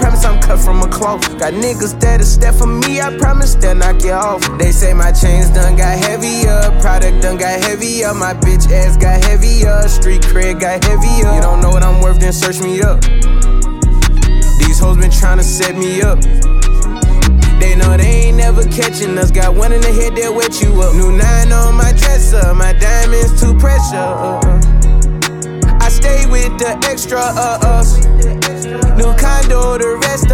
promise I'm cut from a cloth. Got niggas that'll step for me, I promise they'll knock you off. They say my chains done got heavier, product done got heavier, my bitch ass got heavier, street cred got heavier. You don't know what I'm worth, then search me up. These hoes been tryna set me up. They know they ain't never catching us. Got one in the head, they'll wet you up. New 9 on my dresser, my diamonds too pressure. I stay with the extra New condo, the rest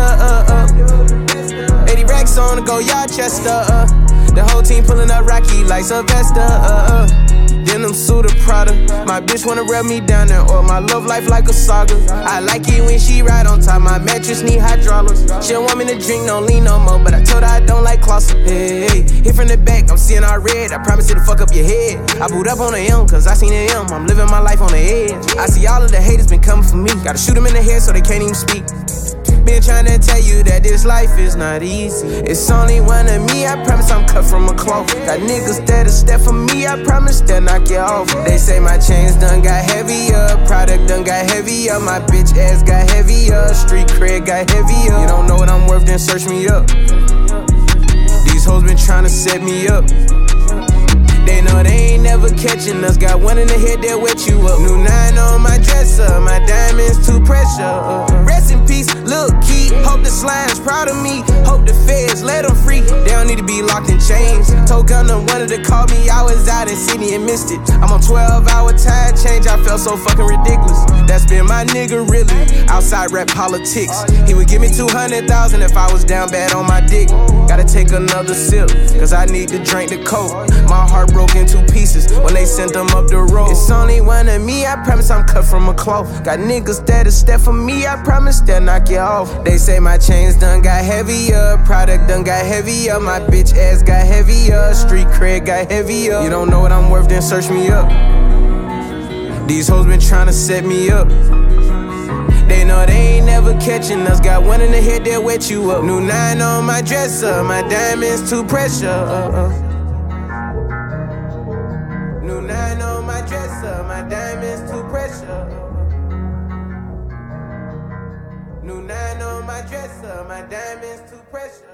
80 racks on the go, y'all Chester. The whole team pulling up Rocky like Sylvester. Denim suit of Prada. My bitch wanna rub me down there, or my love life like a saga. I like it when she ride on top. My mattress need hydraulics. She don't want me to drink, no lean no more, but I told her I don't like Clausen. Hey, hit from the back, I'm seeing all red. I promise it'll fuck up your head. I boot up on the M, cause I seen the M. I'm living my life on the edge. I see all of the haters been coming for me. Gotta shoot them in the head so they can't even speak. Been trying to tell you that this life is not easy. It's only one of me, I promise I'm cut from a cloth. Got niggas that'll step for me, I promise they'll knock you off. They say my chains done got heavier, product done got heavier, my bitch ass got heavier, street cred got heavier. You don't know what I'm worth, then search me up. These hoes been trying to set me up. They know they ain't never catching us. Got one in the head, they'll wet you up. New 9 on my dresser, my diamonds too pressure. Rest in peace, Lil' Key. Hope the slime's proud of me. Hope the feds let them free. They don't need to be locked in chains. Told Gunna wanted to call me. I was out in Sydney and missed it. I'm on 12-hour time change. I felt so fucking ridiculous. That's been my nigga really. Outside rap politics. He would give me 200,000 if I was down bad on my dick. Gotta take another sip, cause I need to drink the coke. My heart broke in 2 pieces when they sent them up the road. It's only one of me, I promise I'm cut from a cloth. Got niggas that'll step for me, I promise they'll knock you off. They say my chains done got heavier, product done got heavier, my bitch ass got heavier, street cred got heavier. You don't know what I'm worth, then search me up. These hoes been tryna set me up. They know they ain't never catching us. Got one in the head, they'll wet you up. New 9 on my dresser, my diamonds too pressure. New 9 on my dresser, my diamonds too pressure. New 9 on my dresser, my diamonds too pressure.